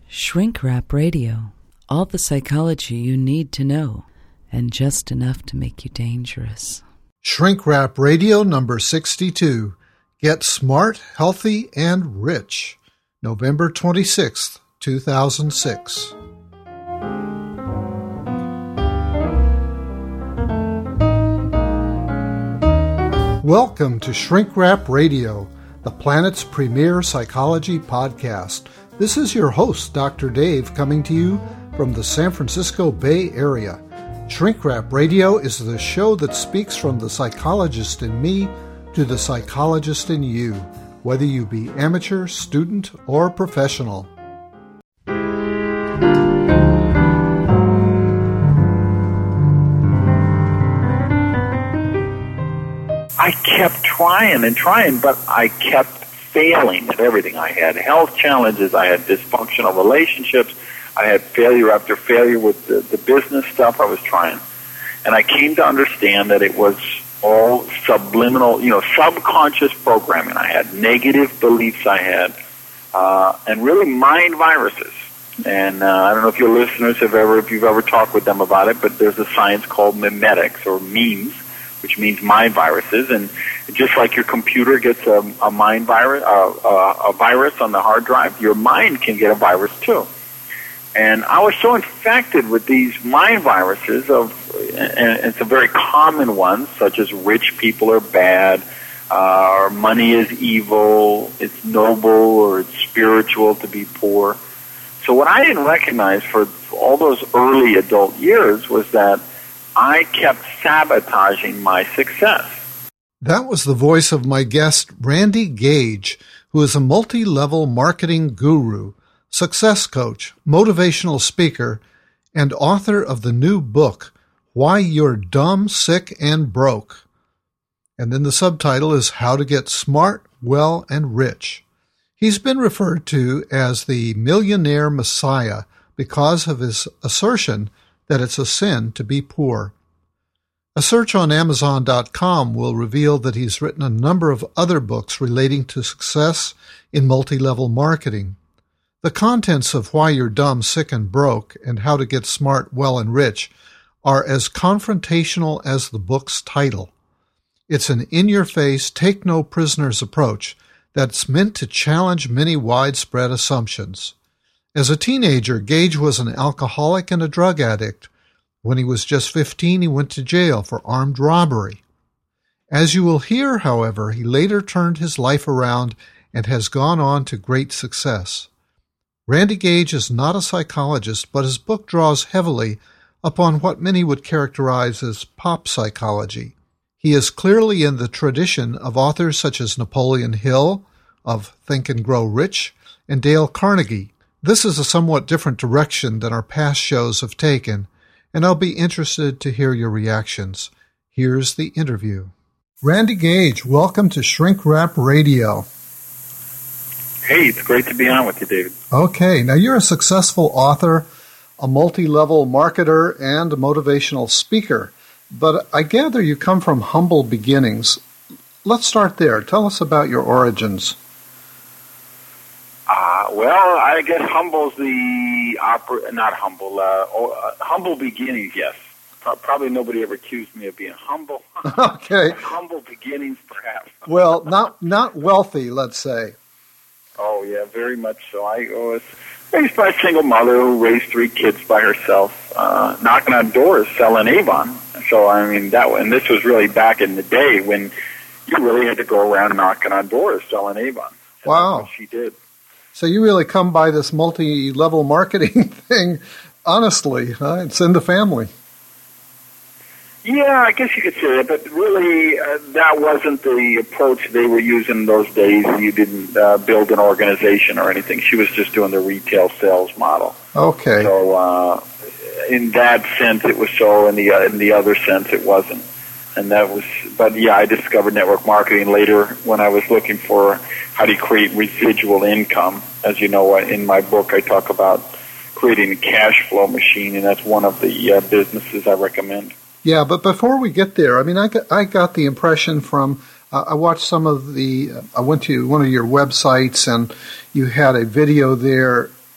Shrink Wrap Radio. All the psychology you need to know, and just enough to make you dangerous. Shrink Wrap Radio number 62. Get Smart, Healthy, and Rich. November 26th, 2006. Welcome to Shrink Wrap Radio, the planet's premier psychology podcast. This is your host, Dr. Dave, coming to you from the San Francisco Bay Area. Shrink Wrap Radio is the show that speaks from the psychologist in me to the psychologist in you, whether you be amateur, student, or professional. I kept trying and trying, but I kept failing at everything. I had health challenges, I had dysfunctional relationships, I had failure after failure with the business stuff I was trying. And I came to understand that it was all subliminal, subconscious programming. I had negative beliefs I had, and really mind viruses. And I don't know if your listeners if you've ever talked with them about it, but there's a science called memetics or memes, which means mind viruses. And just like your computer gets a mind virus, a virus on the hard drive, your mind can get a virus too. And I was so infected with these mind viruses and it's a very common one, such as rich people are bad, or money is evil, it's noble or it's spiritual to be poor. So what I didn't recognize for all those early adult years was that I kept sabotaging my success. That was the voice of my guest, Randy Gage, who is a multi-level marketing guru, success coach, motivational speaker, and author of the new book, Why You're Dumb, Sick, and Broke. And then the subtitle is How to Get Smart, Well, and Rich. He's been referred to as the Millionaire Messiah because of his assertion that it's a sin to be poor. A search on Amazon.com will reveal that he's written a number of other books relating to success in multi-level marketing. The contents of Why You're Dumb, Sick, and Broke and How to Get Smart, Well, and Rich are as confrontational as the book's title. It's an in-your-face, take-no-prisoners approach that's meant to challenge many widespread assumptions. As a teenager, Gage was an alcoholic and a drug addict. When he was just 15, he went to jail for armed robbery. As you will hear, however, he later turned his life around and has gone on to great success. Randy Gage is not a psychologist, but his book draws heavily upon what many would characterize as pop psychology. He is clearly in the tradition of authors such as Napoleon Hill, of Think and Grow Rich, and Dale Carnegie. This is a somewhat different direction than our past shows have taken, and I'll be interested to hear your reactions. Here's the interview. Randy Gage, welcome to Shrink Wrap Radio. Hey, it's great to be on with you, David. Okay, now you're a successful author, a multi-level marketer, and a motivational speaker, but I gather you come from humble beginnings. Let's start there. Tell us about your origins. Well, I guess humble's humble beginnings, yes. Probably nobody ever accused me of being humble. Okay. Humble beginnings, perhaps. Well, not wealthy, let's say. Oh, yeah, very much so. I was raised by a single mother who raised 3 kids by herself, knocking on doors selling Avon. So, and this was really back in the day when you really had to go around knocking on doors selling Avon. And wow. That's what she did. So you really come by this multi-level marketing thing, honestly, huh? It's in the family. Yeah, I guess you could say that, but really that wasn't the approach they were using in those days. You didn't build an organization or anything. She was just doing the retail sales model. Okay. So in that sense it was so, in the other sense it wasn't. And that was, but yeah, I discovered network marketing later when I was looking for how to create residual income. As you know, in my book I talk about creating a cash flow machine, and that's one of the businesses I recommend. Yeah, but before we get there, I got the impression from, I watched some of I went to one of your websites and you had a video there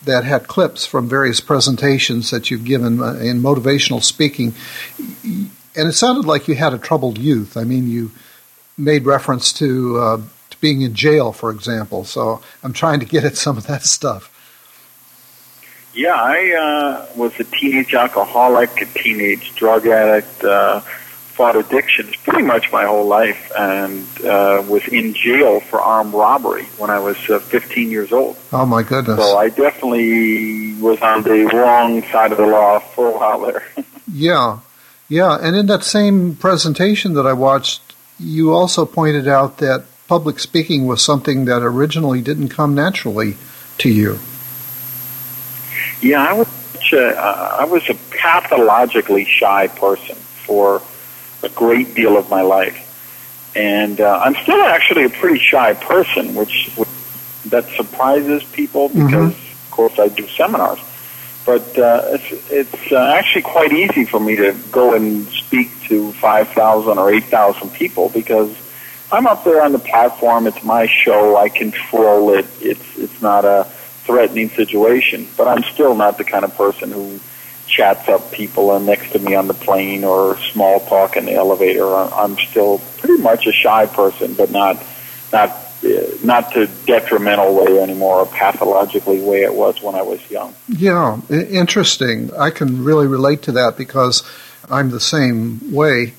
that had clips from various presentations that you've given in motivational speaking, and it sounded like you had a troubled youth. I mean, you made reference to being in jail, for example, so I'm trying to get at some of that stuff. Yeah, I was a teenage alcoholic, a teenage drug addict, fought addictions pretty much my whole life, and was in jail for armed robbery when I was 15 years old. Oh, my goodness. So I definitely was on the wrong side of the law for a while there. Yeah, and in that same presentation that I watched, you also pointed out that public speaking was something that originally didn't come naturally to you. Yeah, I was a pathologically shy person for a great deal of my life. And I'm still actually a pretty shy person, which that surprises people because, of course, I do seminars. But it's actually quite easy for me to go and speak to 5,000 or 8,000 people because I'm up there on the platform. It's my show. I control it. It's not a threatening situation. But I'm still not the kind of person who chats up people next to me on the plane or small talk in the elevator. I'm still pretty much a shy person, but not to detrimental way anymore, or pathologically way it was when I was young. Yeah, interesting. I can really relate to that because I'm the same way.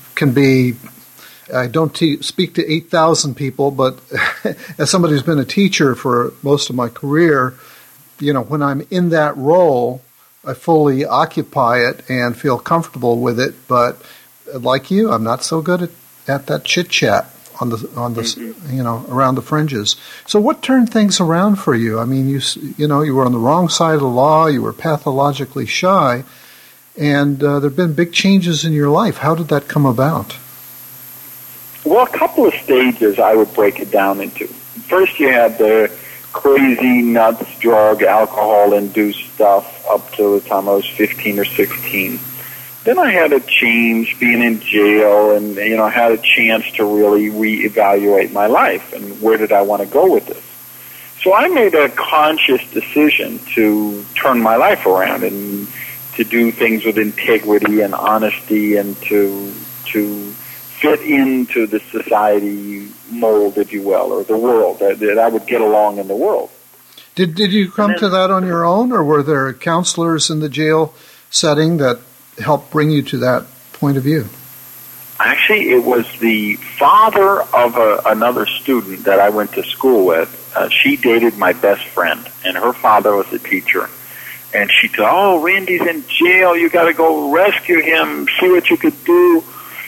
I don't speak to 8,000 people, but as somebody who's been a teacher for most of my career, when I'm in that role, I fully occupy it and feel comfortable with it. But like you, I'm not so good at that chit chat on the around the fringes. So what turned things around for you? I mean, you were on the wrong side of the law. You were pathologically shy, and there've been big changes in your life. How did that come about? Well, a couple of stages I would break it down into. First, you had the crazy, nuts, drug, alcohol-induced stuff up to the time I was 15 or 16. Then I had a change being in jail and, I had a chance to really reevaluate my life and where did I want to go with this. So I made a conscious decision to turn my life around and to do things with integrity and honesty and to fit into the society mold, if you will, or the world, that I would get along in the world. Did you come to that on your own, or were there counselors in the jail setting that helped bring you to that point of view? Actually, it was the father of another student that I went to school with. She dated my best friend, and her father was a teacher. And she said, Randy's in jail. You got to go rescue him, see what you could do.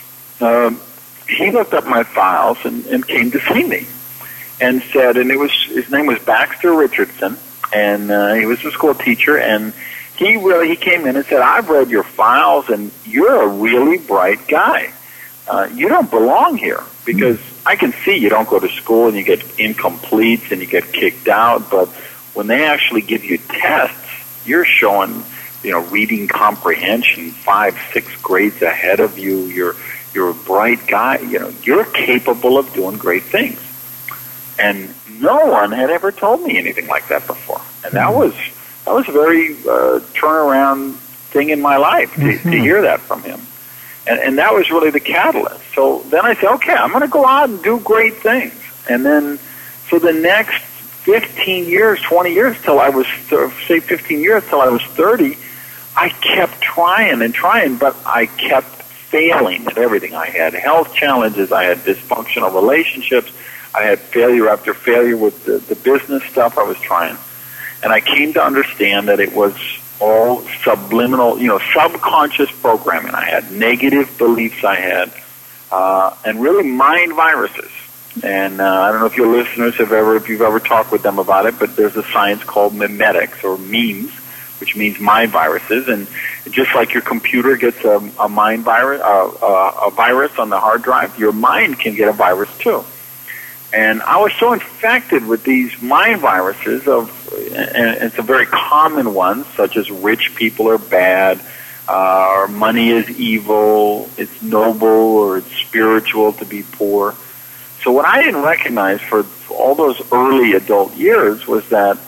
He looked up my files and came to see me and said, and his name was Baxter Richardson, and he was a school teacher, and he came in and said, I've read your files, and you're a really bright guy. You don't belong here because I can see you don't go to school and you get incompletes and you get kicked out, but when they actually give you tests, you're showing, reading comprehension 5-6 grades ahead of you. You're a bright guy. You're capable of doing great things. And no one had ever told me anything like that before. And that was a very turnaround thing in my life to hear that from him. And that was really the catalyst. So then I said, okay, I'm going to go out and do great things. And then for the next 15 years, 20 years till I was, say 15 years till I was 30, I kept trying and trying, but I kept failing at everything. I had health challenges. I had dysfunctional relationships. I had failure after failure with the business stuff I was trying. And I came to understand that it was all subliminal, subconscious programming. I had negative beliefs I had, and really mind viruses. And I don't know if your listeners if you've ever talked with them about it, but there's a science called memetics or memes, which means mind viruses. And just like your computer gets a mind virus, a virus on the hard drive, your mind can get a virus too. And I was so infected with these mind viruses and it's a very common one, such as rich people are bad, or money is evil, it's noble or it's spiritual to be poor. So what I didn't recognize for all those early adult years was that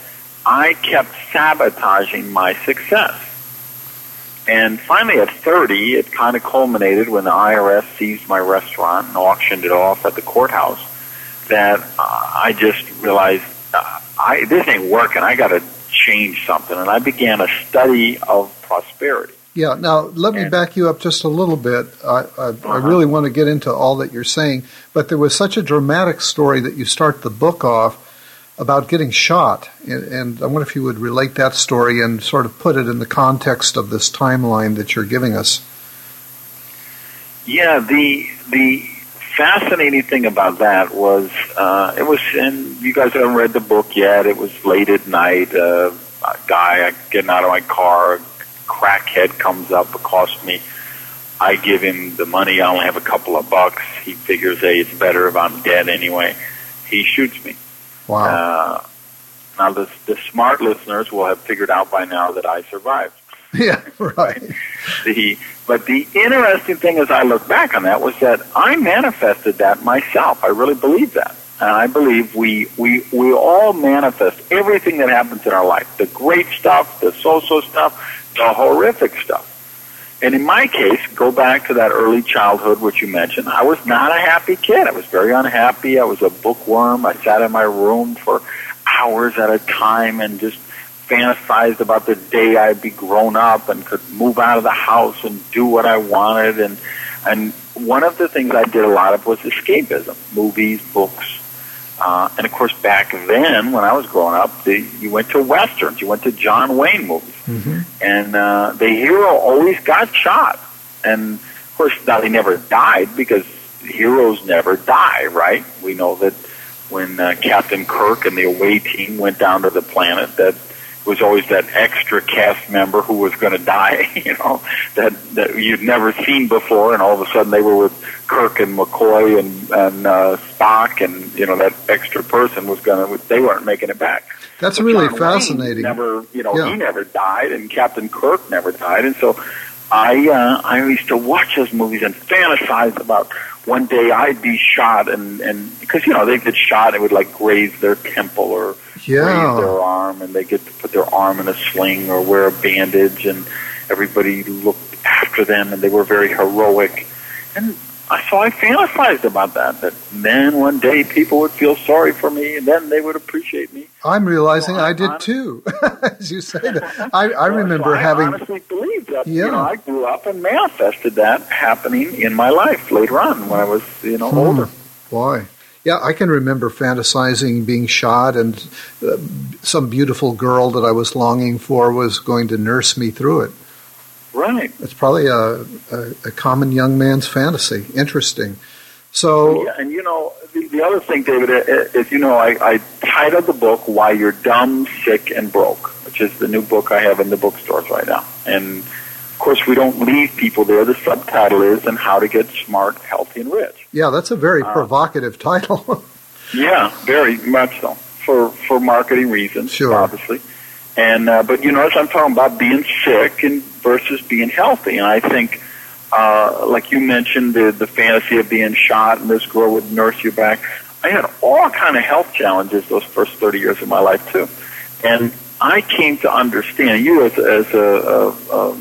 I kept sabotaging my success. And finally at 30, it kind of culminated when the IRS seized my restaurant and auctioned it off at the courthouse, that I just realized, this ain't working. I got to change something. And I began a study of prosperity. Yeah, now let me back you up just a little bit. I really want to get into all that you're saying, but there was such a dramatic story that you start the book off about getting shot, and I wonder if you would relate that story and sort of put it in the context of this timeline that you're giving us. Yeah, the fascinating thing about that was, it was, and you guys haven't read the book yet, it was late at night, a guy getting out of my car, a crackhead comes up, accosts me, I give him the money, I only have a couple of bucks, he figures, hey, it's better if I'm dead anyway, he shoots me. Wow. Now, the smart listeners will have figured out by now that I survived. Yeah, right. But the interesting thing as I look back on that was that I manifested that myself. I really believe that. And I believe we all manifest everything that happens in our life, the great stuff, the so-so stuff, the horrific stuff. And in my case, go back to that early childhood, which you mentioned, I was not a happy kid. I was very unhappy. I was a bookworm. I sat in my room for hours at a time and just fantasized about the day I'd be grown up and could move out of the house and do what I wanted. And one of the things I did a lot of was escapism, movies, books. And of course, back then, when I was growing up, you went to Westerns, you went to John Wayne movies. Mm-hmm. And the hero always got shot. And of course, now he never died because heroes never die, right? We know that when Captain Kirk and the away team went down to the planet, that was always that extra cast member who was going to die, that you'd never seen before, and all of a sudden they were with Kirk and McCoy and Spock, and that extra person was they weren't making it back. That's but really John fascinating. Wayne he never died, and Captain Kirk never died, and so I used to watch those movies and fantasize about one day I'd be shot, and because they get shot, it would like graze their temple or graze their arm, and they get to put their arm in a sling or wear a bandage, and everybody looked after them, and they were very heroic. And so I fantasized about that then one day people would feel sorry for me, and then they would appreciate me. I'm realizing I did too, as you say that. I remember having... I honestly believe that. I grew up and manifested that happening in my life later on when I was, older. Boy. Yeah, I can remember fantasizing being shot, and some beautiful girl that I was longing for was going to nurse me through it. Right. It's probably a common young man's fantasy. Interesting. So, yeah, and the other thing, David, is I titled the book "Why You're Dumb, Sick, and Broke," which is the new book I have in the bookstores right now. And of course, we don't leave people there. The subtitle is "And How to Get Smart, Healthy, and Rich." Yeah, that's a very provocative title. Yeah, very much so for marketing reasons, sure. Obviously. And but as I'm talking about being sick and versus being healthy, and I think, like you mentioned, the fantasy of being shot and this girl would nurse you back. I had all kind of health challenges those first 30 years of my life too, and I came to understand you as a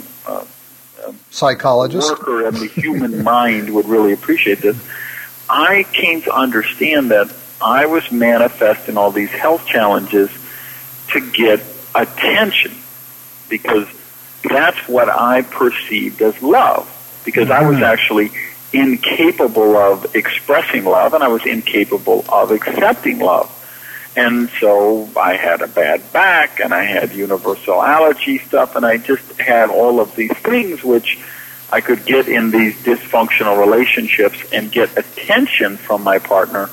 psychologist worker, and the human mind would really appreciate this. I came to understand that I was manifesting all these health challenges to get attention, because that's what I perceived as love, because I was actually incapable of expressing love, and I was incapable of accepting love. And so I had a bad back, and I had universal allergy stuff, and I just had all of these things which I could get in these dysfunctional relationships and get attention from my partner,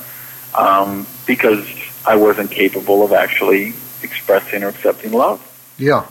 because I wasn't capable of actually expressing or accepting love. Yeah.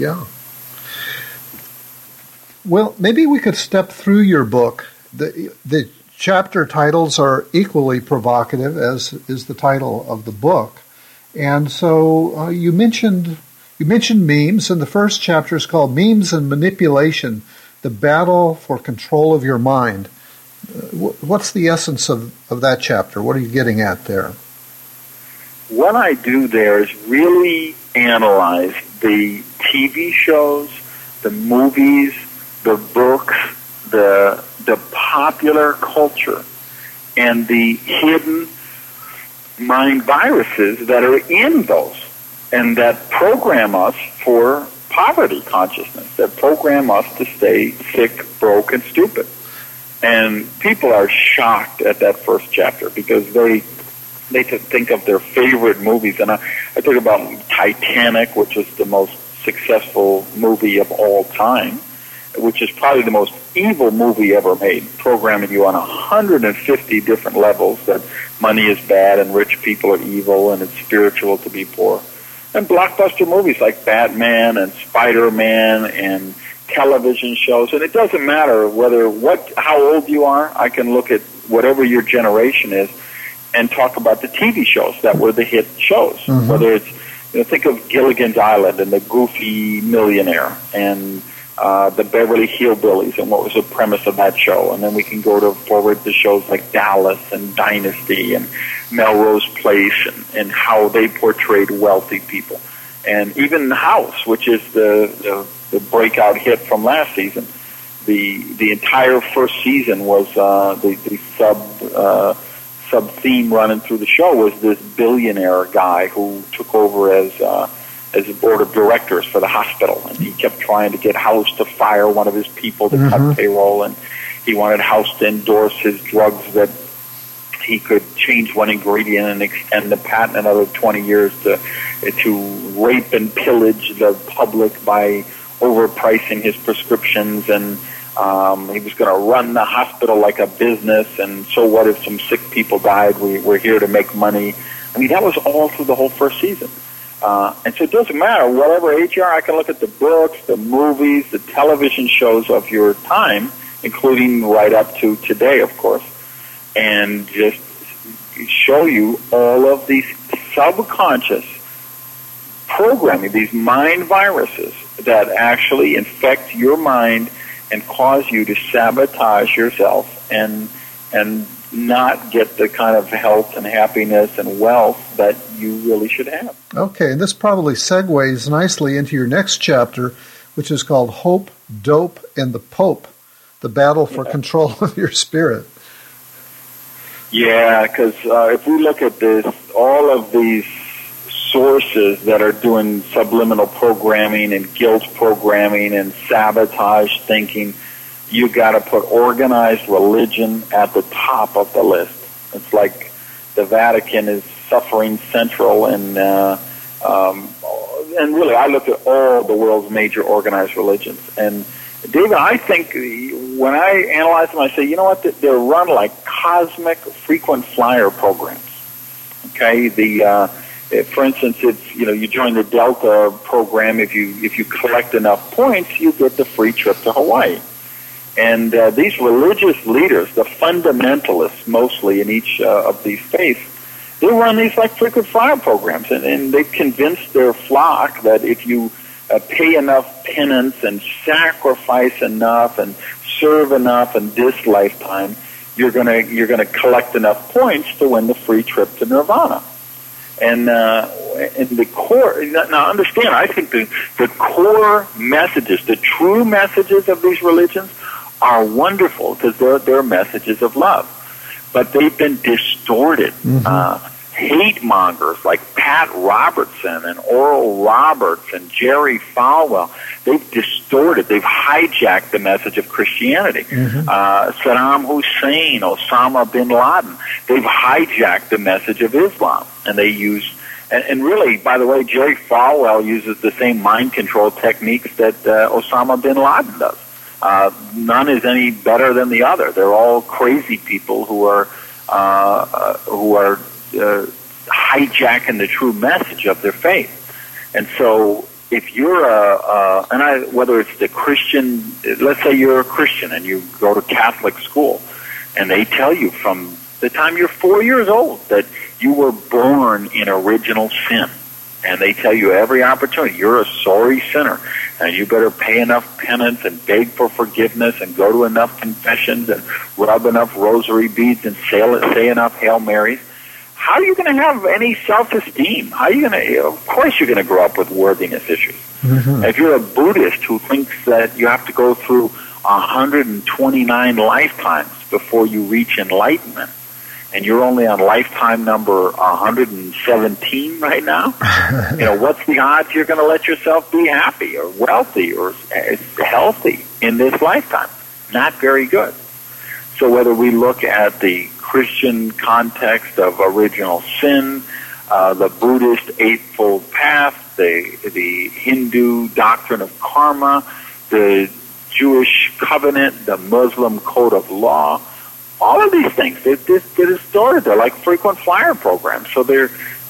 Well, maybe we could step through your book. The chapter titles are equally provocative, as is the title of the book. And so you mentioned memes, and the first chapter is called Memes and Manipulation, the Battle for Control of Your Mind. What's the essence of that chapter? What are you getting at there? What I do there is really analyze the TV shows, the movies, the books, the popular culture, and the hidden mind viruses that are in those, and that program us for poverty consciousness, that program us to stay sick, broke, and stupid. And people are shocked at that first chapter because they just think of their favorite movies. And I talk about Titanic, which is the most successful movie of all time, which is probably the most evil movie ever made, programming you on 150 different levels that money is bad and rich people are evil and it's spiritual to be poor. And blockbuster movies like Batman and Spider-Man and television shows. And it doesn't matter how old you are. I can look at whatever your generation is and talk about the TV shows that were the hit shows. Mm-hmm. Whether it's, think of Gilligan's Island and the Goofy Millionaire and the Beverly Hillbillies and what was the premise of that show. And then we can go forward to shows like Dallas and Dynasty and Melrose Place and how they portrayed wealthy people. And even House, which is the breakout hit from last season. The entire first season was the sub theme running through the show was this billionaire guy who took over as a board of directors for the hospital, and he kept trying to get House to fire one of his people to cut payroll, and he wanted House to endorse his drugs that he could change one ingredient and extend the patent another 20 years to rape and pillage the public by overpricing his prescriptions, and he was going to run the hospital like a business, and so what if some sick people died? We're here to make money. I mean, that was all through the whole first season. And so it doesn't matter, whatever age you are, I can look at the books, the movies, the television shows of your time, including right up to today, of course, and just show you all of these subconscious programming, these mind viruses that actually infect your mind and cause you to sabotage yourself and not get the kind of health and happiness and wealth that you really should have. Okay, and this probably segues nicely into your next chapter, which is called Hope, Dope, and the Pope, the battle for control of your spirit. Yeah, because if we look at this, all of these sources that are doing subliminal programming and guilt programming and sabotage thinking, you got to put organized religion at the top of the list. It's like the Vatican is suffering central, and really, I look at all the world's major organized religions. And David, I think when I analyze them, I say, you know what? They're run like cosmic frequent flyer programs. Okay, for instance, it's you join the Delta program. If you collect enough points, you get the free trip to Hawaii. And these religious leaders, the fundamentalists mostly in each of these faiths, they run these like frequent flyer programs, and they've convinced their flock that if you pay enough penance and sacrifice enough and serve enough in this lifetime, you're gonna collect enough points to win the free trip to Nirvana. And the core, now understand, I think the core messages, the true messages of these religions are wonderful because they're messages of love. But they've been distorted. Hate mongers like Pat Robertson and Oral Roberts and Jerry Falwell, they've distorted, they've hijacked the message of Christianity. Saddam Hussein, Osama bin Laden, they've hijacked the message of Islam. And they use, and really, by the way, Jerry Falwell uses the same mind control techniques that Osama bin Laden does. None is any better than the other. They're all crazy people who are hijacking the true message of their faith. And so if you're whether it's the Christian, let's say you're a Christian and you go to Catholic school, and they tell you from the time you're 4 years old that you were born in original sin. And they tell you every opportunity, you're a sorry sinner, and you better pay enough penance and beg for forgiveness and go to enough confessions and rub enough rosary beads and say enough Hail Marys. how are you going to have any self-esteem? How are you going to? Of course, you're going to grow up with worthiness issues. Mm-hmm. If you're a Buddhist who thinks that you have to go through 129 lifetimes before you reach enlightenment, and you're only on lifetime number 117 right now, what's the odds you're going to let yourself be happy or wealthy or healthy in this lifetime? Not very good. So whether we look at the Christian context of original sin, the Buddhist Eightfold Path, the Hindu doctrine of karma, the Jewish covenant, the Muslim code of law, all of these things, they're distorted. They're like frequent flyer programs. So the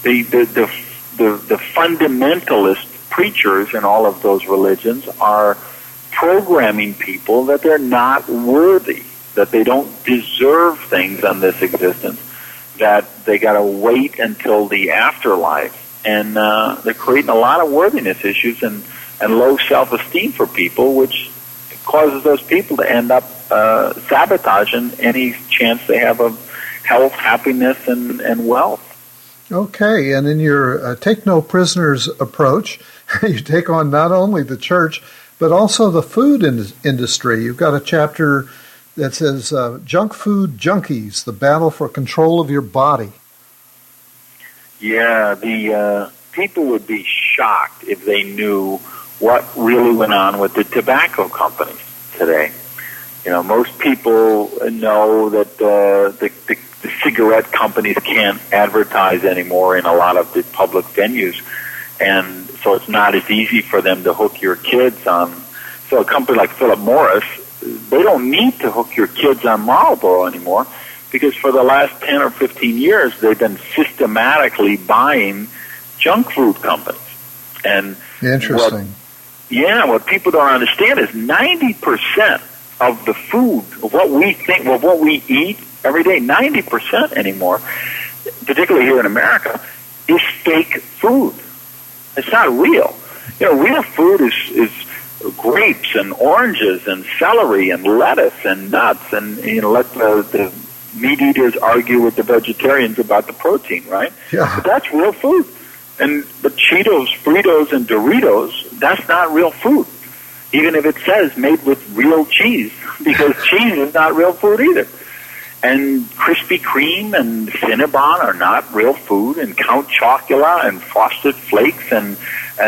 fundamentalist preachers in all of those religions are programming people that they're not worthy, that they don't deserve things on this existence, that they got to wait until the afterlife. And they're creating a lot of worthiness issues and low self-esteem for people, which causes those people to end up sabotaging any chance they have of health, happiness, and wealth. Okay, and in your take no prisoners approach, you take on not only the church, but also the food industry. You've got a chapter that says Junk Food Junkies, the battle for control of your body. Yeah, the people would be shocked if they knew what really went on with the tobacco companies today. Most people know that the cigarette companies can't advertise anymore in a lot of the public venues, and so it's not as easy for them to hook your kids on. So a company like Philip Morris, they don't need to hook your kids on Marlboro anymore, because for the last 10 or 15 years, they've been systematically buying junk food companies. And interesting. What people don't understand is 90% of the food, of what we think, of what we eat every day, 90% anymore, particularly here in America, is fake food. It's not real. Real food is grapes and oranges and celery and lettuce and nuts, and let the meat eaters argue with the vegetarians about the protein, right? Yeah. But that's real food. But Cheetos, Fritos, and Doritos, that's not real food, even if it says made with real cheese, because cheese is not real food either. And Krispy Kreme and Cinnabon are not real food, and Count Chocula and Frosted Flakes and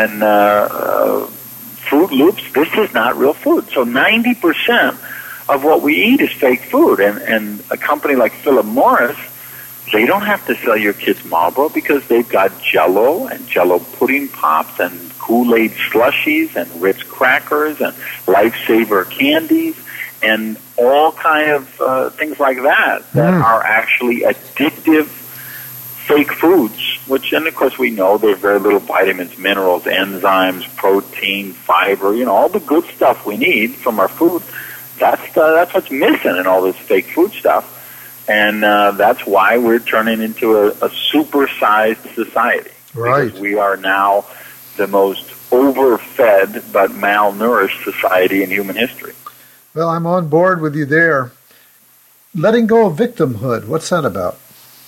Fruit Loops, this is not real food. So 90% of what we eat is fake food. And a company like Philip Morris, they don't have to sell your kids Marlboro because they've got Jell-O and Jell-O pudding pops and Kool-Aid slushies and Ritz crackers and Lifesaver candies and all kind of things like that are actually addictive fake foods, which, and of course we know there's very little vitamins, minerals, enzymes, protein, fiber, all the good stuff we need from our food. That's what's missing in all this fake food stuff. And that's why we're turning into a supersized society. Right. Because we are now the most overfed but malnourished society in human history. Well, I'm on board with you there. Letting go of victimhood, what's that about?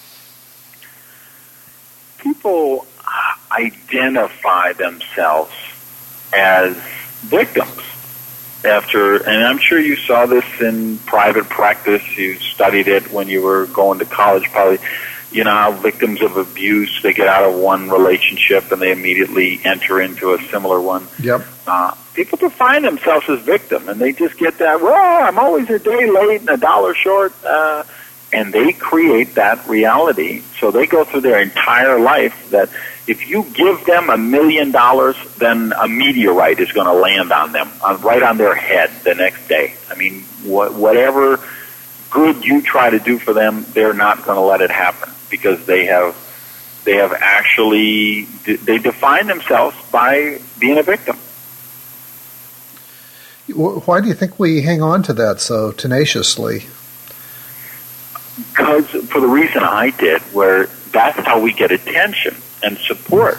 People identify themselves as victims. And I'm sure you saw this in private practice, you studied it when you were going to college probably, how victims of abuse, they get out of one relationship and they immediately enter into a similar one. Yep. People define themselves as victim, and they just get that, I'm always a day late and $1 short, and they create that reality. So they go through their entire life that if you give them $1 million, then a meteorite is going to land on them, right on their head the next day. I mean, whatever good you try to do for them, they're not going to let it happen because they have actually, they define themselves by being a victim. Why do you think we hang on to that so tenaciously? Because for the reason I did, where that's how we get attention and support.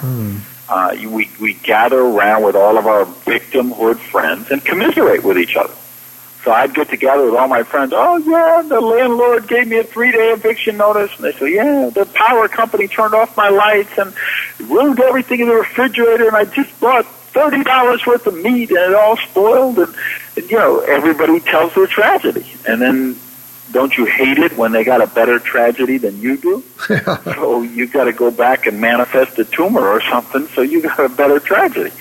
We gather around with all of our victimhood friends and commiserate with each other. So I'd get together with all my friends. Oh, yeah, the landlord gave me a 3-day eviction notice. And they say, yeah, the power company turned off my lights and ruined everything in the refrigerator, and I just bought $30 worth of meat, and it all spoiled. And everybody tells their tragedy. And then don't you hate it when they got a better tragedy than you do? So you got to go back and manifest a tumor or something, so you got a better tragedy.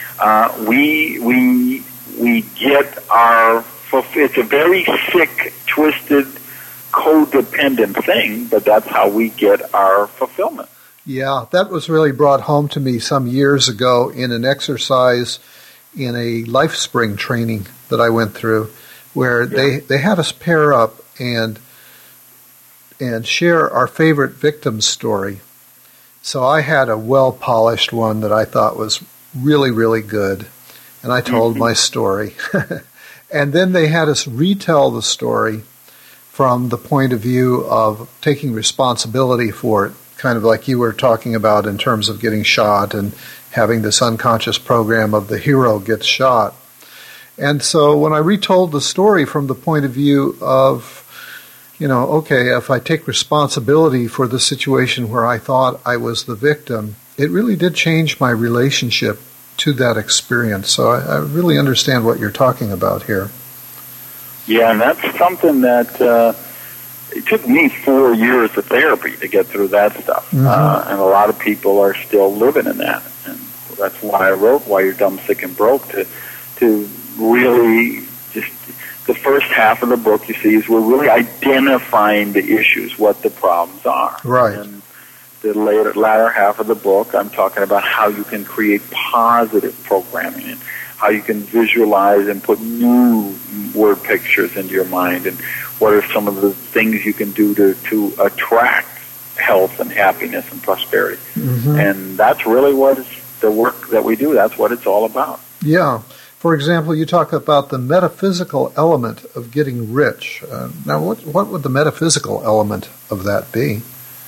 We get our... It's a very sick, twisted, codependent thing, but that's how we get our fulfillment. Yeah, that was really brought home to me some years ago in an exercise in a LifeSpring training that I went through, where they had us pair up and share our favorite victim story. So I had a well-polished one that I thought was really, really good, and I told my story. And then they had us retell the story from the point of view of taking responsibility for it, kind of like you were talking about in terms of getting shot and having this unconscious program of the hero gets shot. And so when I retold the story from the point of view of, okay, if I take responsibility for the situation where I thought I was the victim, it really did change my relationship to that experience. So I really understand what you're talking about here. Yeah, and that's something that it took me 4 years of therapy to get through that stuff. And a lot of people are still living in that. And that's why I wrote Why You're Dumb, Sick, and Broke, to really just... The first half of the book, you see, is we're really identifying the issues, what the problems are. Right. And the latter half of the book, I'm talking about how you can create positive programming and how you can visualize and put new word pictures into your mind, and what are some of the things you can do to attract health and happiness and prosperity. And that's really what the work that we do, that's what it's all about. Yeah. For example, you talk about the metaphysical element of getting rich. Now, what would the metaphysical element of that be?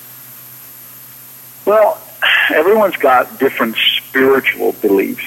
Well, everyone's got different spiritual beliefs.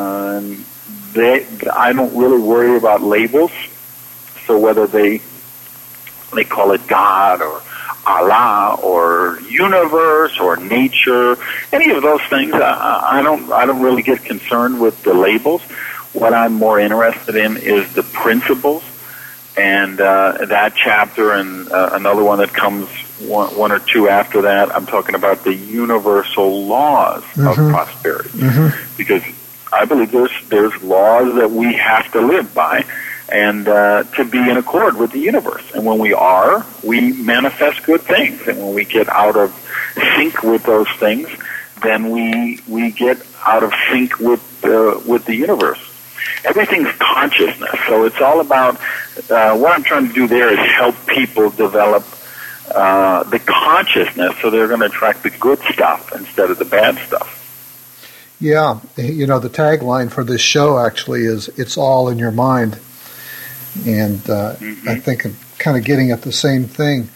I don't really worry about labels. So whether they call it God or Allah or universe or nature, any of those things, I don't really get concerned with the labels. What I'm more interested in is the principles, and that chapter and another one that comes one or two after that, I'm talking about the universal laws of prosperity, because I believe there's laws that we have to live by, and to be in accord with the universe. And when we are, we manifest good things, and when we get out of sync with those things, then we get out of sync with the universe. Everything's consciousness, so it's all about what I'm trying to do there is help people develop the consciousness, so they're going to attract the good stuff instead of the bad stuff. Yeah, the tagline for this show actually is "It's all in your mind," and I think I'm kind of getting at the same thing.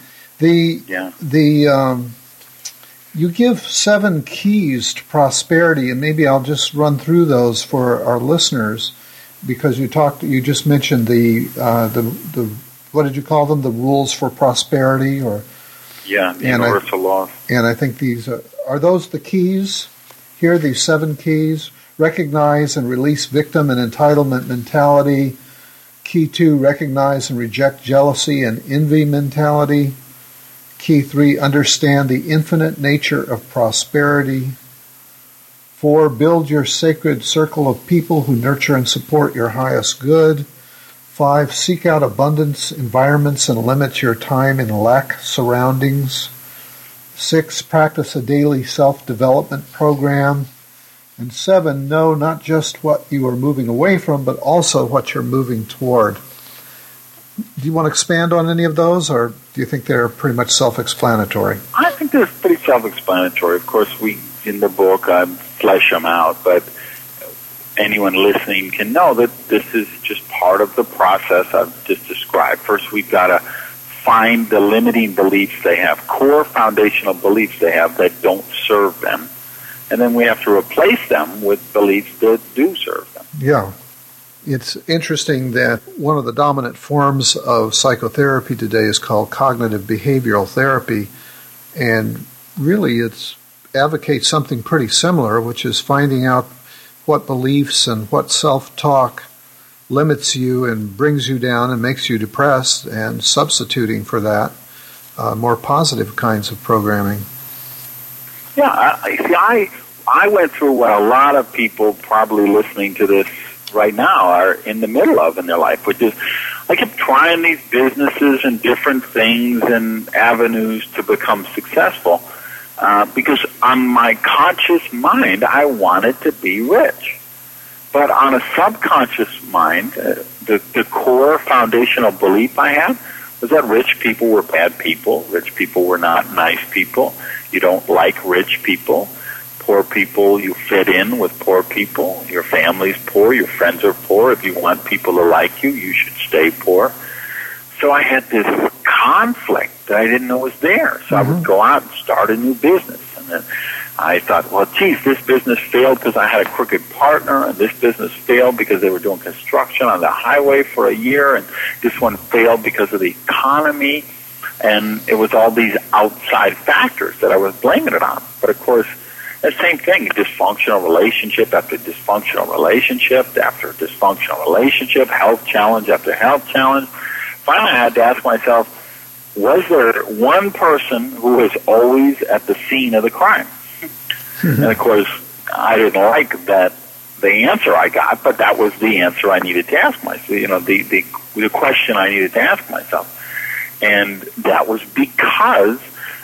You give 7 keys to prosperity, and maybe I'll just run through those for our listeners, because you just mentioned the what did you call them? The rules for prosperity, or the universal laws. And I think these are those the keys here. These 7 keys: recognize and release victim and entitlement mentality. Key 2: recognize and reject jealousy and envy mentality. Key 3: understand the infinite nature of prosperity. 4: build your sacred circle of people who nurture and support your highest good. 5: seek out abundance environments and limit your time in lack surroundings. 6: practice a daily self-development program. And 7: know not just what you are moving away from, but also what you're moving toward. Do you want to expand on any of those, or do you think they're pretty much self-explanatory? I think they're pretty self-explanatory. Of course, in the book, I flesh them out, but anyone listening can know that this is just part of the process I've just described. First, we've got to find the limiting beliefs they have, core foundational beliefs they have that don't serve them, and then we have to replace them with beliefs that do serve them. Yeah. It's interesting that one of the dominant forms of psychotherapy today is called cognitive behavioral therapy, and really it advocates something pretty similar, which is finding out what beliefs and what self-talk limits you and brings you down and makes you depressed, and substituting for that more positive kinds of programming. Yeah, I went through what a lot of people probably listening to this right now are in the middle of in their life, which is I kept trying these businesses and different things and avenues to become successful because on my conscious mind, I wanted to be rich. But on a subconscious mind, the core foundational belief I had was that rich people were bad people. Rich people were not nice people. You don't like rich people. Poor people, you fit in with poor people. Your family's poor. Your friends are poor. If you want people to like you, you should stay poor. So I had this conflict that I didn't know was there. So I would go out and start a new business. And then I thought, well, geez, this business failed because I had a crooked partner, and this business failed because they were doing construction on the highway for a year, and this one failed because of the economy. And it was all these outside factors that I was blaming it on. But, of course, the same thing, dysfunctional relationship after dysfunctional relationship after dysfunctional relationship, health challenge after health challenge. Finally, I had to ask myself, was there one person who was always at the scene of the crime? And, of course, I didn't like that the answer I got, but that was the answer I needed to ask myself, the question I needed to ask myself. And that was because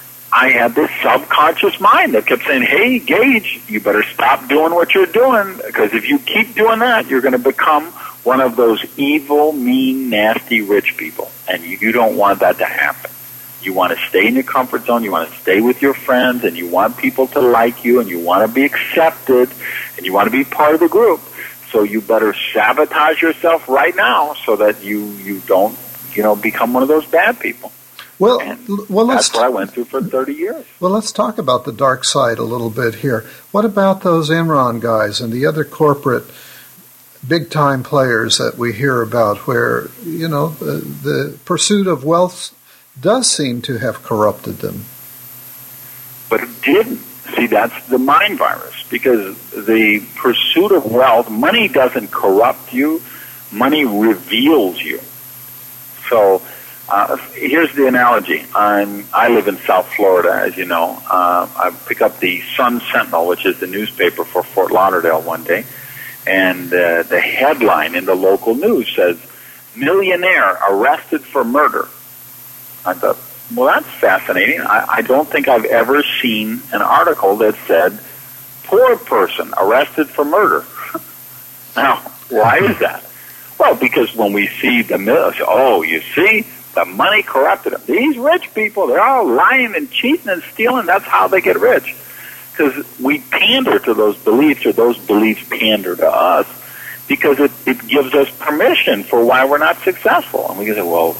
I had this subconscious mind that kept saying, hey, Gage, you better stop doing what you're doing, because if you keep doing that, you're going to become one of those evil, mean, nasty, rich people. And you don't want that to happen. You want to stay in your comfort zone, you want to stay with your friends, and you want people to like you, and you want to be accepted, and you want to be part of the group. So you better sabotage yourself right now so that you don't, become one of those bad people. Well, that's what I went through for 30 years. Well, let's talk about the dark side a little bit here. What about those Enron guys and the other corporate big-time players that we hear about where, the pursuit of wealth does seem to have corrupted them? But it didn't. See, that's the mind virus, because the pursuit of wealth, money doesn't corrupt you, money reveals you. So here's the analogy. I live in South Florida, as you know. I pick up the Sun Sentinel, which is the newspaper for Fort Lauderdale, one day, and the headline in the local news says, "Millionaire arrested for murder." I thought, well, that's fascinating. I don't think I've ever seen an article that said, "Poor person arrested for murder." Now, why is that? Well, because when we see the you see, the money corrupted them. These rich people, they're all lying and cheating and stealing. That's how they get rich. Because we pander to those beliefs, or those beliefs pander to us, because it gives us permission for why we're not successful. And we can say, well,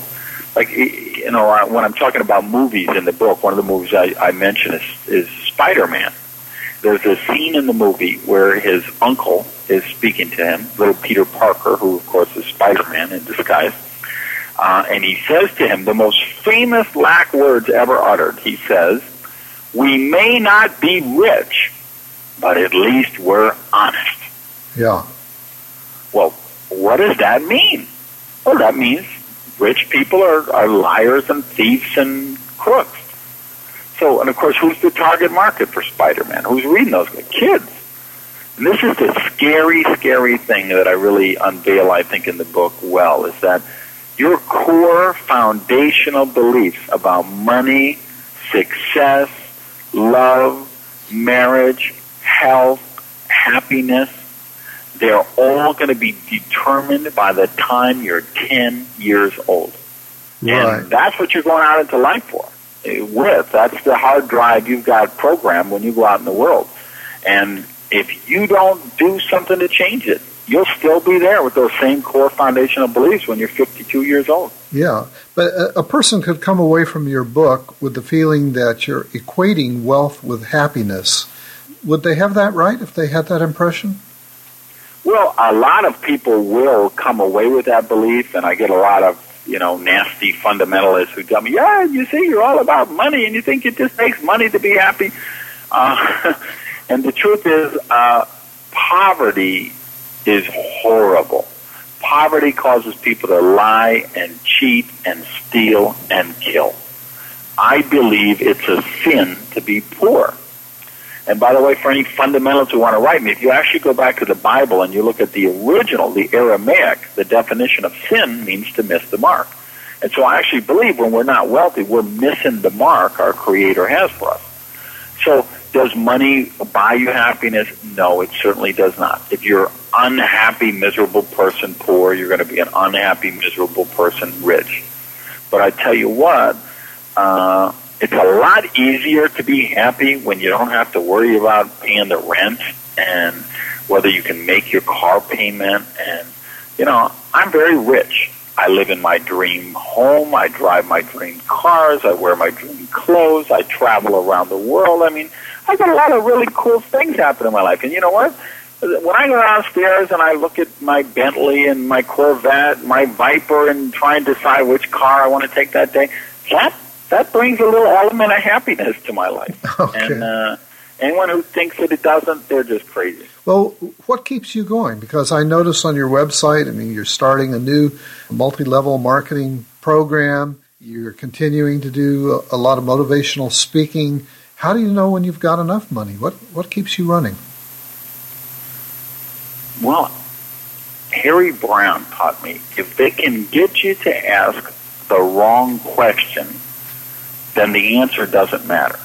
when I'm talking about movies in the book, one of the movies I mention is Spider-Man. There's a scene in the movie where his uncle is speaking to him, little Peter Parker, who, of course, is Spider-Man in disguise. And he says to him the most famous last words ever uttered. He says, "We may not be rich, but at least we're honest." Yeah. Well, what does that mean? Well, that means rich people are liars and thieves and crooks. So, and of course, who's the target market for Spider-Man? Who's reading those? Kids. And this is the scary, scary thing that I really unveil, I think, in the book well, is that your core foundational beliefs about money, success, love, marriage, health, happiness, they're all going to be determined by the time you're 10 years old. Right. And that's what you're going out into life for. That's the hard drive you've got programmed when you go out in the world. And if you don't do something to change it, you'll still be there with those same core foundational beliefs when you're 52 years old. Yeah, but a person could come away from your book with the feeling that you're equating wealth with happiness. Would they have that right if they had that impression? Well, a lot of people will come away with that belief, and I get a lot of, nasty fundamentalists who tell me, yeah, you see, you're all about money, and you think it just takes money to be happy. And the truth is, poverty is horrible. Poverty causes people to lie and cheat and steal and kill. I believe it's a sin to be poor. And by the way, for any fundamentalists who want to write me, if you actually go back to the Bible and you look at the original, the Aramaic, the definition of sin means to miss the mark. And so I actually believe when we're not wealthy, we're missing the mark our Creator has for us. So does money buy you happiness? No, it certainly does not. If you're unhappy, miserable person poor, you're going to be an unhappy, miserable person rich. But I tell you what, it's a lot easier to be happy when you don't have to worry about paying the rent and whether you can make your car payment. And, I'm very rich. I live in my dream home. I drive my dream cars. I wear my dream clothes. I travel around the world. I mean, I've got a lot of really cool things happen in my life. And you know what? When I go downstairs and I look at my Bentley and my Corvette, my Viper, and try and decide which car I want to take that day, that brings a little element of happiness to my life. Okay. And anyone who thinks that it doesn't, they're just crazy. Well, what keeps you going? Because I notice on your website, you're starting a new multi-level marketing program. You're continuing to do a lot of motivational speaking. How do you know when you've got enough money? What keeps you running? Well, Harry Brown taught me, if they can get you to ask the wrong question, then the answer doesn't matter.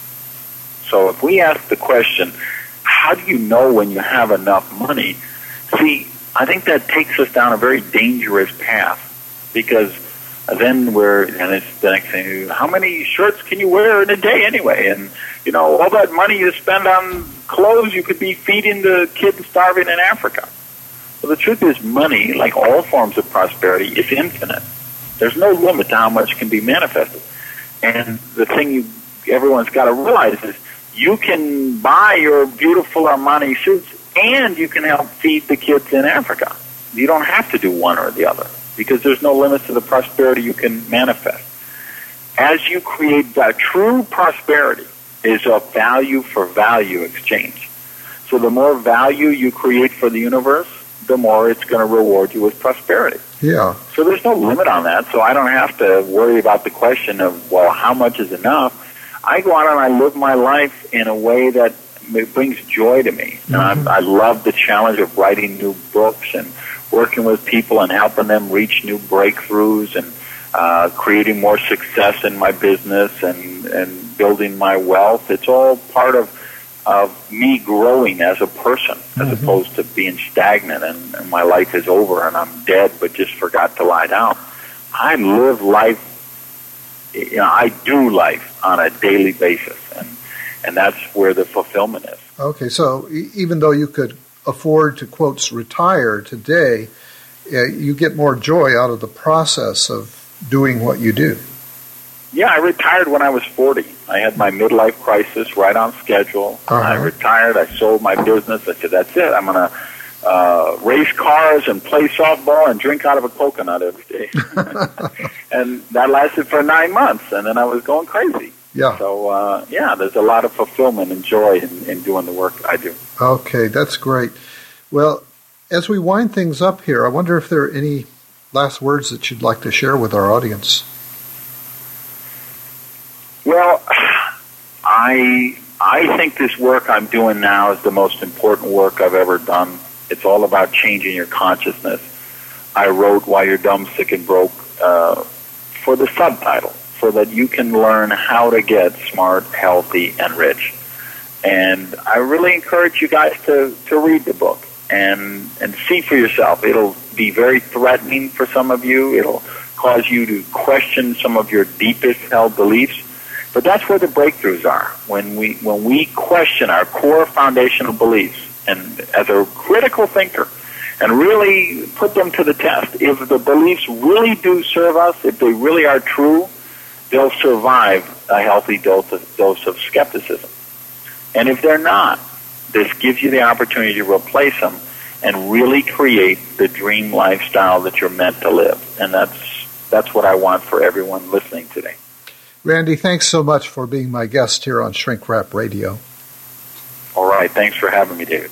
So if we ask the question, how do you know when you have enough money? See, I think that takes us down a very dangerous path, because then it's the next thing, how many shirts can you wear in a day anyway? And, all that money you spend on clothes, you could be feeding the kids starving in Africa. Well, the truth is money, like all forms of prosperity, is infinite. There's no limit to how much can be manifested. And the thing everyone's got to realize is you can buy your beautiful Armani suits and you can help feed the kids in Africa. You don't have to do one or the other, because there's no limits to the prosperity you can manifest. As you create that, true prosperity is a value for value exchange. So the more value you create for the universe, the more it's going to reward you with prosperity. Yeah. So there's no limit on that. So I don't have to worry about the question of, well, how much is enough? I go out and I live my life in a way that brings joy to me. And I love the challenge of writing new books and working with people and helping them reach new breakthroughs and creating more success in my business and building my wealth. It's all part of me growing as a person, as opposed to being stagnant and my life is over and I'm dead but just forgot to lie down. I live life, I do life on a daily basis, and that's where the fulfillment is. Okay, so even though you could afford to, quotes, retire today, you get more joy out of the process of doing what you do. Yeah, I retired when I was 40. I had my midlife crisis right on schedule. I retired. I sold my business. I said, that's it. I'm going to race cars and play softball and drink out of a coconut every day. And that lasted for 9 months, and then I was going crazy. Yeah. So, there's a lot of fulfillment and joy in doing the work I do. Okay, that's great. Well, as we wind things up here, I wonder if there are any last words that you'd like to share with our audience. Well, I think this work I'm doing now is the most important work I've ever done. It's all about changing your consciousness. I wrote Why You're Dumb, Sick, and Broke for the subtitle, so that you can learn how to get smart, healthy, and rich. And I really encourage you guys to read the book and see for yourself. It'll be very threatening for some of you. It'll cause you to question some of your deepest held beliefs. But that's where the breakthroughs are. When we question our core foundational beliefs, and as a critical thinker, and really put them to the test, if the beliefs really do serve us, if they really are true, they'll survive a healthy dose of skepticism. And if they're not, this gives you the opportunity to replace them and really create the dream lifestyle that you're meant to live. And that's what I want for everyone listening today. Randy, thanks so much for being my guest here on Shrink Wrap Radio. All right. Thanks for having me, David.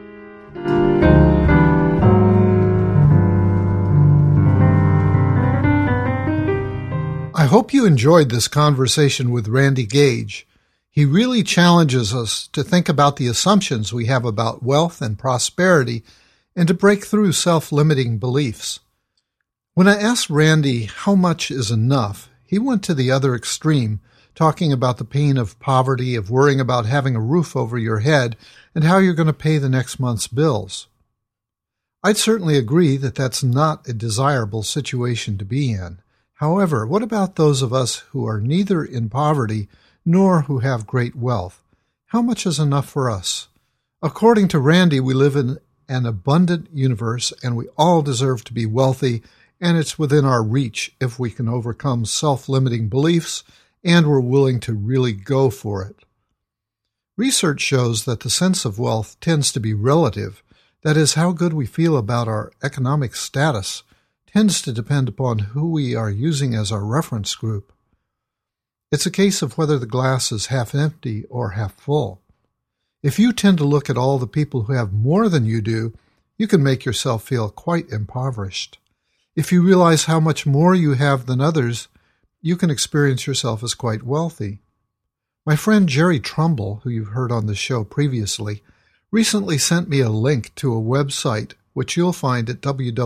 I hope you enjoyed this conversation with Randy Gage. He really challenges us to think about the assumptions we have about wealth and prosperity and to break through self-limiting beliefs. When I asked Randy how much is enough, he went to the other extreme, talking about the pain of poverty, of worrying about having a roof over your head, and how you're going to pay the next month's bills. I'd certainly agree that that's not a desirable situation to be in. However, what about those of us who are neither in poverty nor who have great wealth? How much is enough for us? According to Randy, we live in an abundant universe and we all deserve to be wealthy, and it's within our reach if we can overcome self-limiting beliefs and we're willing to really go for it. Research shows that the sense of wealth tends to be relative. That is, how good we feel about our economic status tends to depend upon who we are using as our reference group. It's a case of whether the glass is half empty or half full. If you tend to look at all the people who have more than you do, you can make yourself feel quite impoverished. If you realize how much more you have than others, you can experience yourself as quite wealthy. My friend Jerry Trumbull, who you've heard on the show previously, recently sent me a link to a website which you'll find at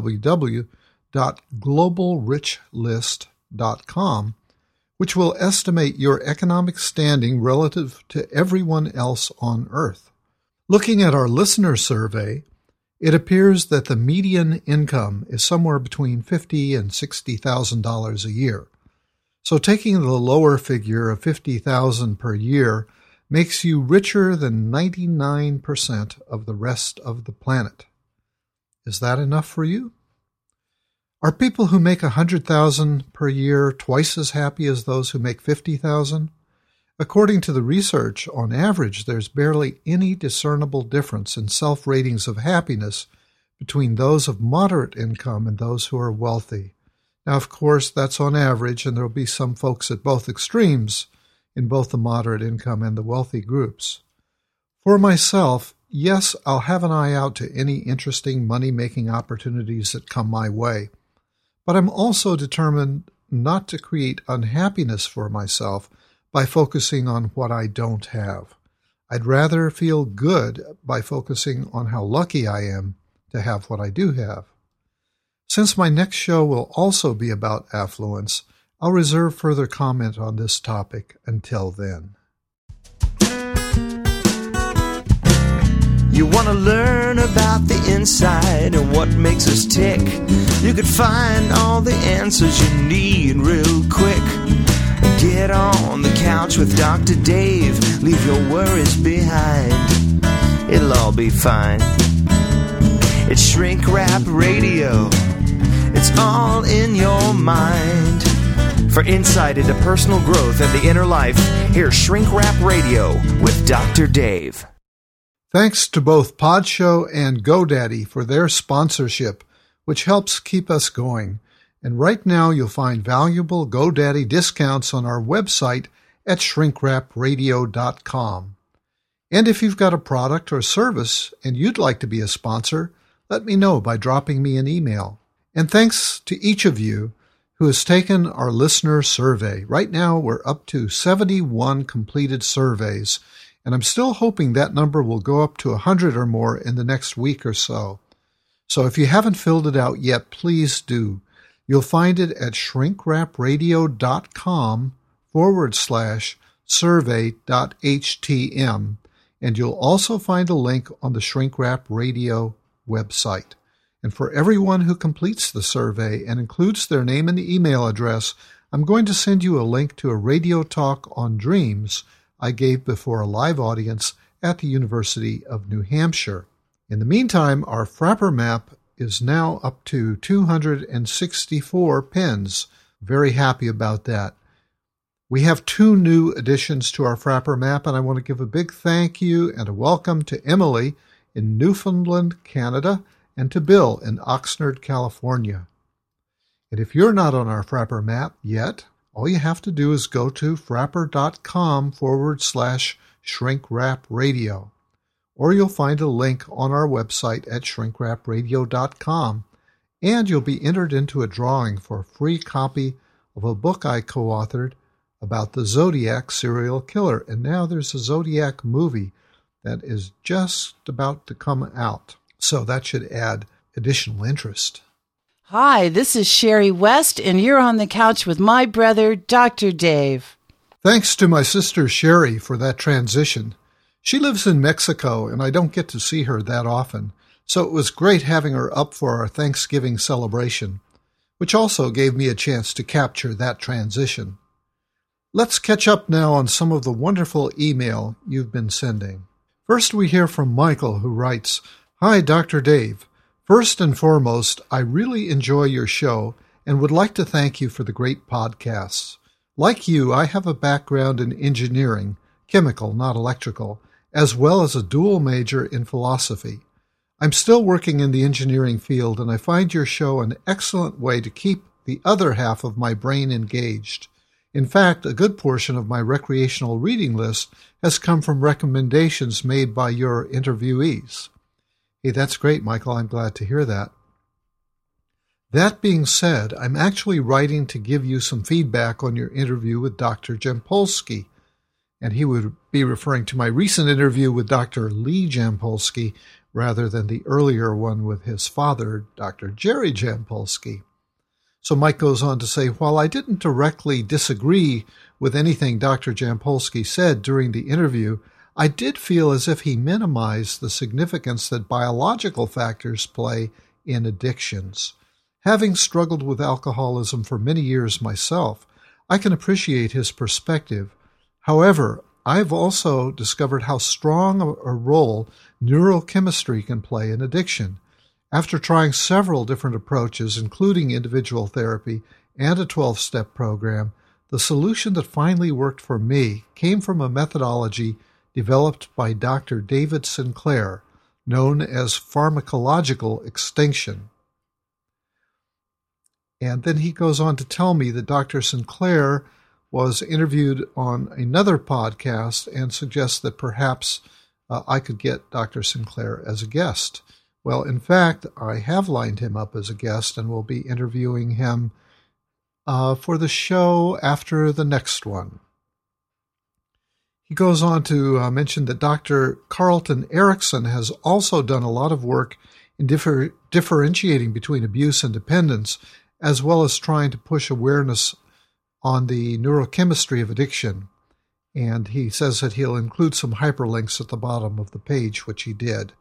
www.globalrichlist.com, which will estimate your economic standing relative to everyone else on Earth. Looking at our listener survey, it appears that the median income is somewhere between $50,000 and $60,000 a year. So taking the lower figure of $50,000 per year makes you richer than 99% of the rest of the planet. Is that enough for you? Are people who make $100,000 per year twice as happy as those who make $50,000? According to the research, on average, there's barely any discernible difference in self-ratings of happiness between those of moderate income and those who are wealthy. Now, of course, that's on average, and there will be some folks at both extremes in both the moderate income and the wealthy groups. For myself, yes, I'll have an eye out to any interesting money-making opportunities that come my way. But I'm also determined not to create unhappiness for myself by focusing on what I don't have. I'd rather feel good by focusing on how lucky I am to have what I do have. Since my next show will also be about affluence, I'll reserve further comment on this topic until then. You want to learn about the inside and what makes us tick? You could find all the answers you need real quick. Get on the couch with Dr. Dave. Leave your worries behind. It'll all be fine. It's Shrink Wrap Radio. It's all in your mind. For insight into personal growth and the inner life, here's Shrink Wrap Radio with Dr. Dave. Thanks to both Podshow and GoDaddy for their sponsorship, which helps keep us going. And right now you'll find valuable GoDaddy discounts on our website at shrinkwrapradio.com. And if you've got a product or service and you'd like to be a sponsor, let me know by dropping me an email. And thanks to each of you who has taken our listener survey. Right now we're up to 71 completed surveys, and I'm still hoping that number will go up to 100 or more in the next week or so. So if you haven't filled it out yet, please do. You'll find it at shrinkwrapradio.com/survey.htm, and you'll also find a link on the Shrink Wrap Radio website. And for everyone who completes the survey and includes their name and email address, I'm going to send you a link to a radio talk on dreams I gave before a live audience at the University of New Hampshire. In the meantime, our Frapper map is now up to 264 pins. Very happy about that. We have 2 new additions to our Frapper map, and I want to give a big thank you and a welcome to Emily in Newfoundland, Canada, and to Bill in Oxnard, California. And if you're not on our Frapper map yet, all you have to do is go to frapper.com/shrinkrapradio, or you'll find a link on our website at shrinkrapradio.com, and you'll be entered into a drawing for a free copy of a book I co-authored about the Zodiac serial killer. And now there's a Zodiac movie that is just about to come out, so that should add additional interest. Hi, this is Sherry West, and you're on the couch with my brother, Dr. Dave. Thanks to my sister Sherry for that transition. She lives in Mexico, and I don't get to see her that often, so it was great having her up for our Thanksgiving celebration, which also gave me a chance to capture that transition. Let's catch up now on some of the wonderful email you've been sending. First, we hear from Michael, who writes, "Hi, Dr. Dave. First and foremost, I really enjoy your show and would like to thank you for the great podcasts. Like you, I have a background in engineering, chemical, not electrical, as well as a dual major in philosophy. I'm still working in the engineering field, and I find your show an excellent way to keep the other half of my brain engaged. In fact, a good portion of my recreational reading list has come from recommendations made by your interviewees." Hey, that's great, Michael. I'm glad to hear that. That being said, I'm actually writing to give you some feedback on your interview with Dr. Jampolsky, and he would be referring to my recent interview with Dr. Lee Jampolsky rather than the earlier one with his father, Dr. Jerry Jampolsky. So Mike goes on to say, while I didn't directly disagree with anything Dr. Jampolsky said during the interview, I did feel as if he minimized the significance that biological factors play in addictions. Having struggled with alcoholism for many years myself, I can appreciate his perspective. However, I've also discovered how strong a role neurochemistry can play in addiction. After trying several different approaches, including individual therapy and a 12-step program, the solution that finally worked for me came from a methodology developed by Dr. David Sinclair, known as pharmacological extinction. And then he goes on to tell me that Dr. Sinclair was interviewed on another podcast and suggests that perhaps I could get Dr. Sinclair as a guest. Well, in fact, I have lined him up as a guest and will be interviewing him for the show after the next one. He goes on to mention that Dr. Carlton Erickson has also done a lot of work in differentiating between abuse and dependence, as well as trying to push awareness on the neurochemistry of addiction. And he says that he'll include some hyperlinks at the bottom of the page, which he did.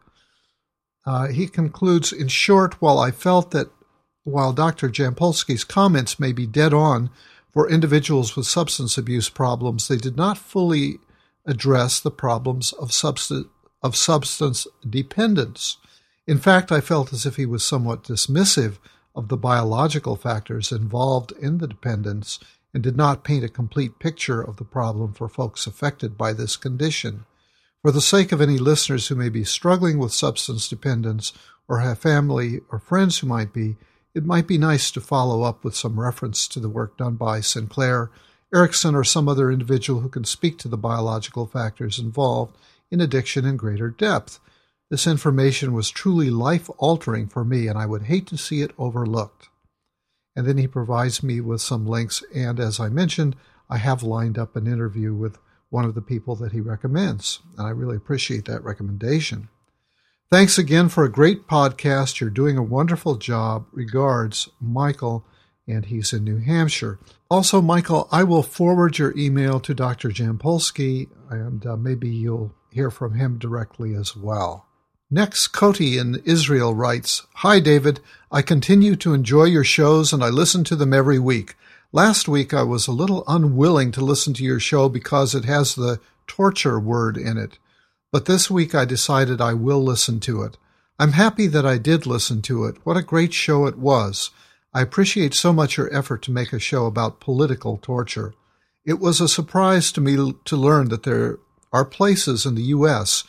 He concludes, in short, while I felt that while Dr. Jampolsky's comments may be dead on for individuals with substance abuse problems, they did not fully address the problems of substance dependence. In fact, I felt as if he was somewhat dismissive of the biological factors involved in the dependence and did not paint a complete picture of the problem for folks affected by this condition. For the sake of any listeners who may be struggling with substance dependence or have family or friends who might be, it might be nice to follow up with some reference to the work done by Sinclair, Erickson, or some other individual who can speak to the biological factors involved in addiction in greater depth. This information was truly life-altering for me, and I would hate to see it overlooked. And then he provides me with some links, and as I mentioned, I have lined up an interview with one of the people that he recommends, and I really appreciate that recommendation. Thanks again for a great podcast. You're doing a wonderful job. Regards, Michael, and he's in New Hampshire. Also, Michael, I will forward your email to Dr. Jampolsky, and maybe you'll hear from him directly as well. Next, Koti in Israel writes, "Hi, David. I continue to enjoy your shows, and I listen to them every week. Last week, I was a little unwilling to listen to your show because it has the torture word in it. But this week, I decided I will listen to it. I'm happy that I did listen to it. What a great show it was. I appreciate so much your effort to make a show about political torture. It was a surprise to me to learn that there are places in the U.S.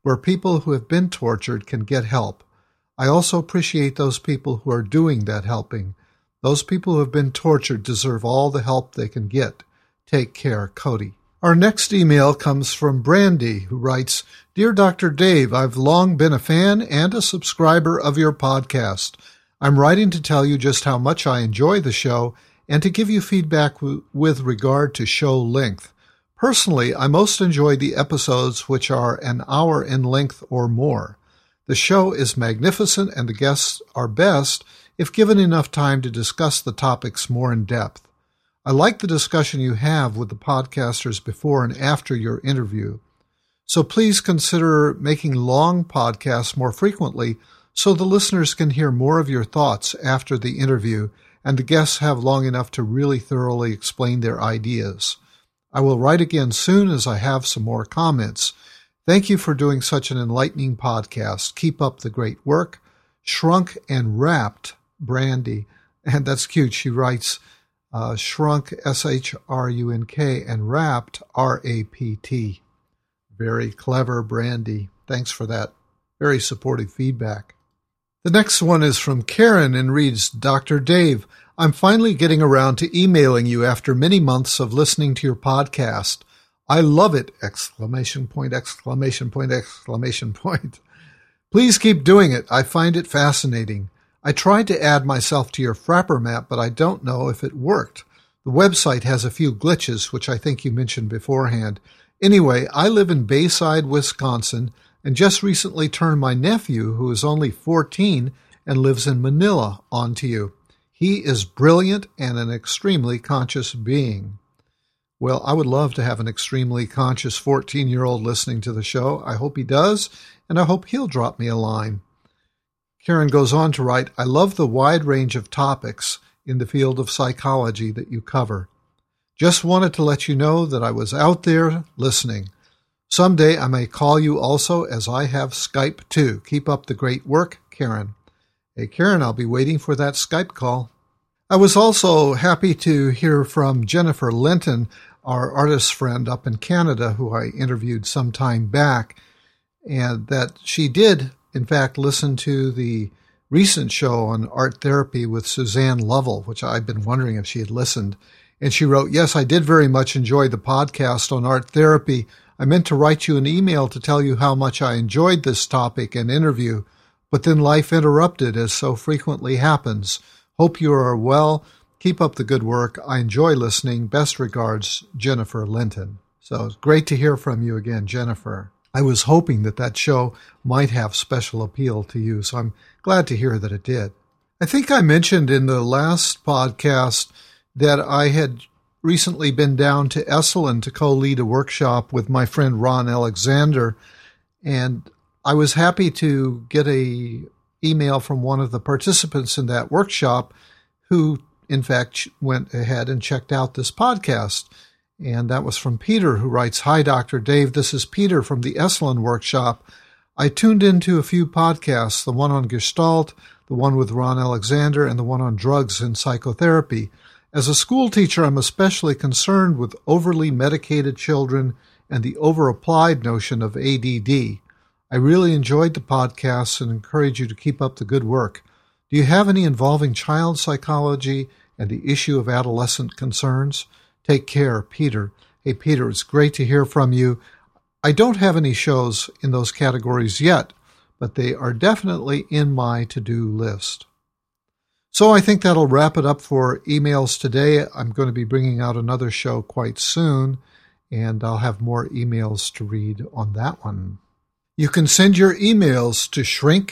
where people who have been tortured can get help. I also appreciate those people who are doing that helping. Those people who have been tortured deserve all the help they can get. Take care, Cody. Our next email comes from Brandy, who writes, Dear Dr. Dave, I've long been a fan and a subscriber of your podcast. I'm writing to tell you just how much I enjoy the show and to give you feedback with regard to show length. Personally, I most enjoy the episodes which are an hour in length or more. The show is magnificent and the guests are best if given enough time to discuss the topics more in depth. I like the discussion you have with the podcasters before and after your interview. So please consider making long podcasts more frequently so the listeners can hear more of your thoughts after the interview and the guests have long enough to really thoroughly explain their ideas. I will write again soon as I have some more comments. Thank you for doing such an enlightening podcast. Keep up the great work. Shrunk and Wrapped, Brandy. And that's cute. She writes Shrunk, S-H-R-U-N-K, and Wrapped, R-A-P-T. Very clever, Brandy. Thanks for that very supportive feedback. The next one is from Karen and reads, Dr. Dave, I'm finally getting around to emailing you after many months of listening to your podcast. I love it! Exclamation point, exclamation point, exclamation point. Please keep doing it. I find it fascinating. I tried to add myself to your Frappr map, but I don't know if it worked. The website has a few glitches, which I think you mentioned beforehand. Anyway, I live in Bayside, Wisconsin, and just recently turned my nephew, who is only 14 and lives in Manila, onto you. He is brilliant and an extremely conscious being. Well, I would love to have an extremely conscious 14-year-old listening to the show. I hope he does, and I hope he'll drop me a line. Karen goes on to write, I love the wide range of topics in the field of psychology that you cover. Just wanted to let you know that I was out there listening. Someday I may call you also, as I have Skype too. Keep up the great work, Karen. Hey, Karen, I'll be waiting for that Skype call. I was also happy to hear from Jennifer Linton, our artist friend up in Canada, who I interviewed some time back, and that she did, in fact, listen to the recent show on art therapy with Suzanne Lovell, which I've been wondering if she had listened. And she wrote, yes, I did very much enjoy the podcast on art therapy. I meant to write you an email to tell you how much I enjoyed this topic and interview, but then life interrupted, as so frequently happens. Hope you are well. Keep up the good work. I enjoy listening. Best regards, Jennifer Linton. So it's great to hear from you again, Jennifer. I was hoping that show might have special appeal to you, so I'm glad to hear that it did. I think I mentioned in the last podcast that I had recently been down to Esalen to co-lead a workshop with my friend Ron Alexander, and I was happy to get a email from one of the participants in that workshop who, in fact, went ahead and checked out this podcast. And that was from Peter, who writes, Hi, Dr. Dave. This is Peter from the Esalen workshop. I tuned into a few podcasts, the one on Gestalt, the one with Ron Alexander, and the one on drugs and psychotherapy. As a school teacher, I'm especially concerned with overly medicated children and the over-applied notion of ADD. I really enjoyed the podcasts and encourage you to keep up the good work. Do you have any involving child psychology and the issue of adolescent concerns? Take care, Peter. Hey, Peter, it's great to hear from you. I don't have any shows in those categories yet, but they are definitely in my to-do list. So I think that'll wrap it up for emails today. I'm going to be bringing out another show quite soon, and I'll have more emails to read on that one. You can send your emails to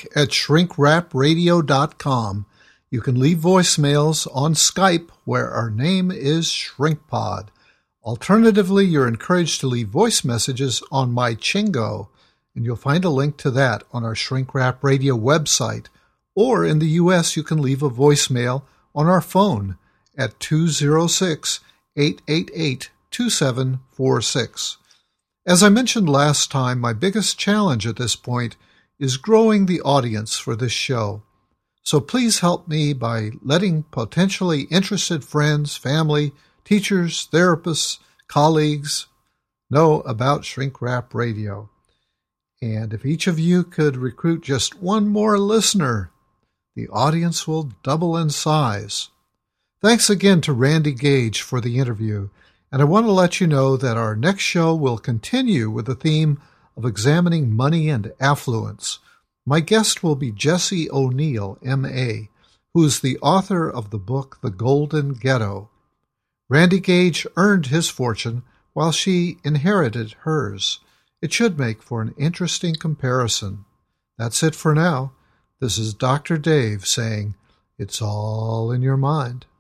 shrink@shrinkwrapradio.com. You can leave voicemails on Skype, where our name is ShrinkPod. Alternatively, you're encouraged to leave voice messages on MyChingo, and you'll find a link to that on our Shrink Rap Radio website. Or in the U.S., you can leave a voicemail on our phone at 206-888-2746. As I mentioned last time, my biggest challenge at this point is growing the audience for this show. So please help me by letting potentially interested friends, family, teachers, therapists, colleagues know about Shrink Rap Radio. And if each of you could recruit just one more listener, the audience will double in size. Thanks again to Randy Gage for the interview, and I want to let you know that our next show will continue with the theme of examining money and affluence. My guest will be Jesse O'Neill, M.A., who is the author of the book The Golden Ghetto. Randy Gage earned his fortune while she inherited hers. It should make for an interesting comparison. That's it for now. This is Dr. Dave saying, it's all in your mind.